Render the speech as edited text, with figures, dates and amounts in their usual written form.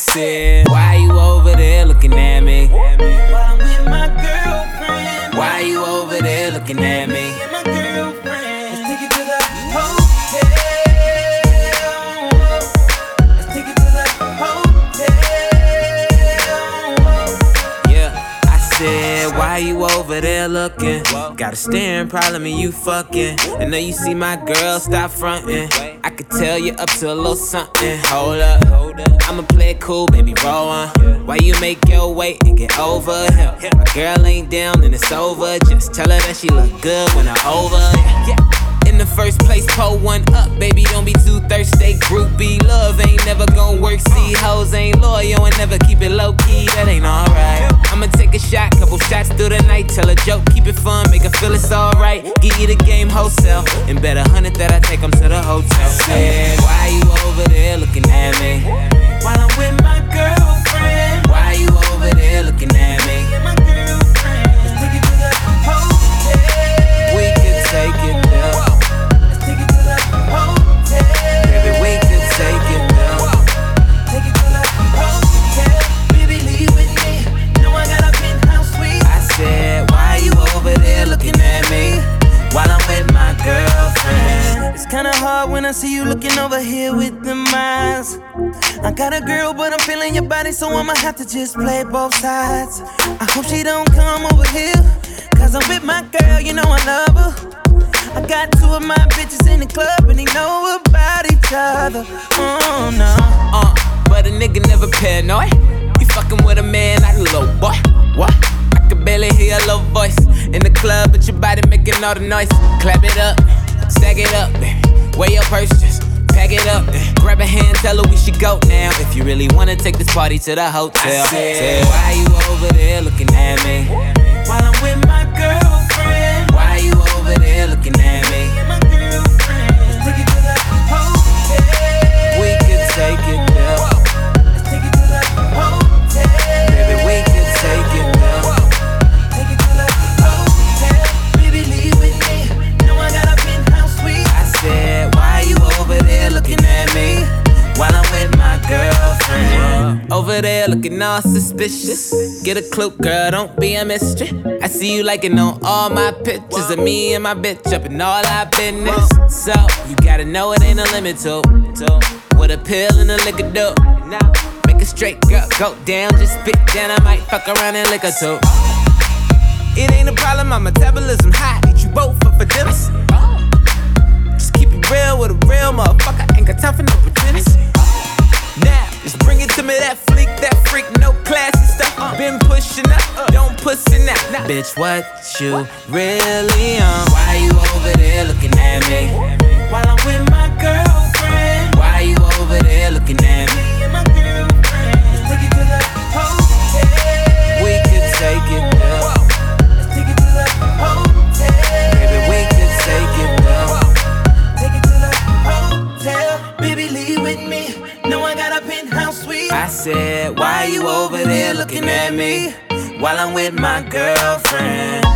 said, why you over there looking at me? While I'm with my girlfriend. Why you over there looking at me? Me and my girlfriend. Let's take it to the hotel. Let's take it to the hotel. Yeah, I said, why you over there looking? Got a staring problem and you fucking. I know you see my girl, stop fronting. I could tell you up to a little something. Hold up, I'ma play it cool, baby, roll on. Why you make your way and get over here? My girl ain't down and it's over. Just tell her that she look good when I'm over. Yeah. In the first place, pull one up, baby, don't be too thirsty. Groupie love ain't never gon' work. See, hoes ain't loyal and never keep it low key. That ain't alright. I'ma take a shot, couple shots through the night. Tell a joke, keep it fun, make her feel it's alright. Give you the game wholesale, and bet 100 that I take them to the hotel. Said, why you over there looking at me? While I'm with my girlfriend. Why you over there looking at me? Me and my girlfriend. Let's take it to the hotel. We could take it there. Let's take it to the hotel. Baby, we could take it there. Take it to the hotel. Baby, leave with me. Know I got a penthouse suite. I said, why you over there looking at me? While I'm with my girlfriend. It's kinda hard when I see you looking over here with them eyes. I got a girl, but I'm feeling your body, so I'ma have to just play both sides. I hope she don't come over here, cause I'm with my girl, you know I love her. I got two of my bitches in the club, and they know about each other. Oh no. But a nigga never paranoid. You fucking with a man, not a little boy. What? I could barely hear a little voice in the club, but your body making all the noise. Clap it up, stack it up, weigh your purse, just pack it up. Grab a hand, tell her we should go now. If you really wanna take this party to the hotel. I said, why you over there looking at me? While I'm with my girlfriend. Why you over there looking at me? Me and my girlfriend. Let's take it to the hotel. We could take it there. Let's take it to the hotel. Baby, we could take it there. Take it to the hotel. Baby, leave with me. Know I got a penthouse suite. I said, why you over there looking at me? While I'm with my girlfriend. Over there looking all suspicious. Get a clue, girl, don't be a mystery. I see you liking on all my pictures of me and my bitch up in all our business. So, you gotta know it ain't a limit to what a pill and a liquor do. Make a straight girl go down, just spit down. I might fuck around and lick her too. It ain't a problem, my metabolism high. Eat you both up for dinner. Just keep it real with a real motherfucker. Ain't got time for no pretenders. Now, just bring it to me, that fleek, that freak, no classy stuff. Been pushing up, don't pussy now. Bitch, what you really on? Why you over there looking at me? While I'm with my girlfriend. Why you over there looking at me? Me and my girlfriend. Let's take it to the hotel. We could take it there. Let's take it to the hotel. Baby, we could take it there. Take it to the hotel. Baby, leave with me. Know I got a penthouse suite. I said, why you over there looking at me? While I'm with my girlfriend.